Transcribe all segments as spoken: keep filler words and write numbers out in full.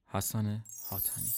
حسن حاتمی.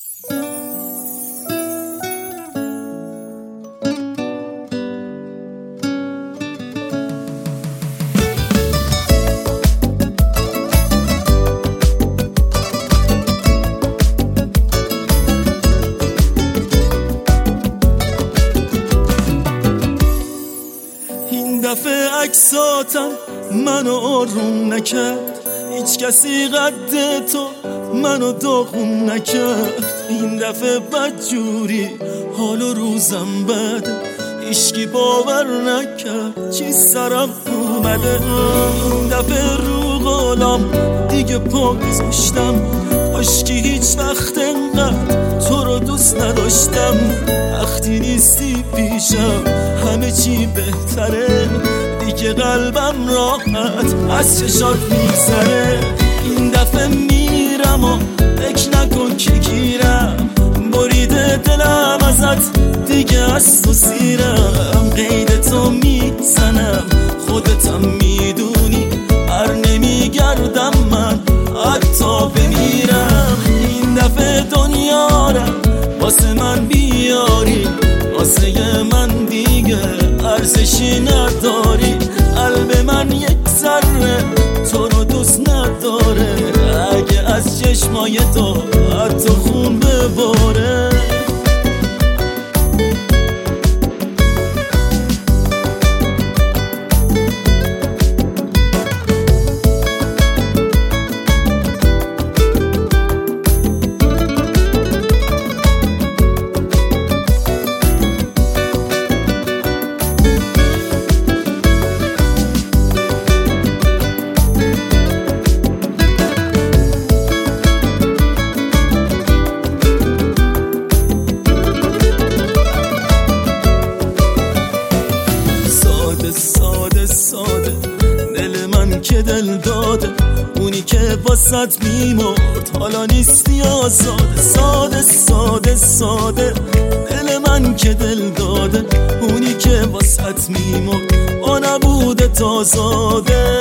این دفعه عکساتم منو آروم نکرد، هیچ کسی قد تو منو داغون نکرد. این دفعه بدجوری حال و روزم بده، هیچکی باور نکرد چی سرم اومده. این دفعه رو قولم دیگه پا گذاشتم، کاشکی هیچ وقت انقدر تو رو دوست نداشتم. وقتی نیستی پیشم همه چی بهتره، دیگه قلبم راحت از چشات میگذره. این دفعه میرم و فکر نکن که گیرم، بریده دلم ازت دیگه از تو سیرم. قید تو میزنم خودتم میدونی، بر نمیگردم من حتی بمیرم. این دفعه دنیا را واسه من بیاری، واسه من دیگه ارزشی نداری. قلب من یک ذره تو رو دوست نداره، اگه از چشمای تو حتی خون بباره. ساده ساده دل من که دل داده، اونی که واسط میمرد حالا نیستی آزاده. ساده ساده ساده دل من که دل داده، اونی که واسط میمرد آ نبوده تا زاده.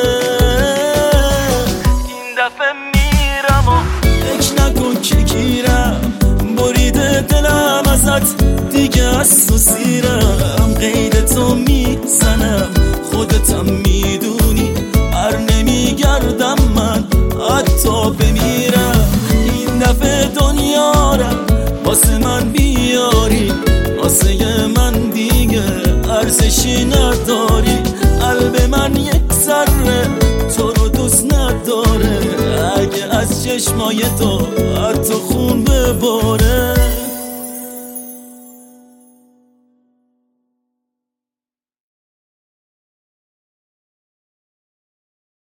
این دفعه میرم و فکر نکن که گیرم، بریده دلم ازت دیگه از تو سیرم. قید تو میزنم خودتم میدونی، بر نمیگردم من حتی بمیرم. این دفعه دنیا را واسه من بیاری، واسه من دیگه ارزشی نداری. قلب من یک ذره تو رو دوست نداره، اگه از چشمای تو حتی خون بباره.